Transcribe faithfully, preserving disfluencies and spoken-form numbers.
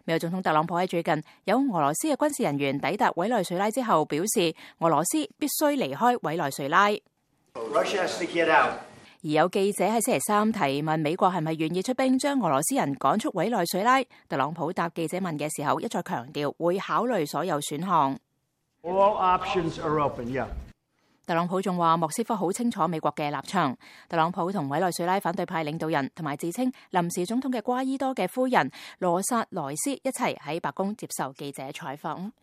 美國總統特朗普喺最近有俄羅斯嘅軍事人員抵達委內瑞拉之後，表示俄羅斯必須離開委內瑞拉。而有記者喺星期三提問美國係咪願意出兵將俄羅斯人趕出委內瑞拉，特朗普答記者問嘅時候一再強調會考慮所有選項。 All options are open, yeah. 特朗普仲話莫斯科好清楚美國嘅立場。特朗普同委內瑞拉反對派領導人同埋自稱臨時總統嘅瓜伊多嘅夫人羅薩萊斯一齊喺白宮接受記者採訪。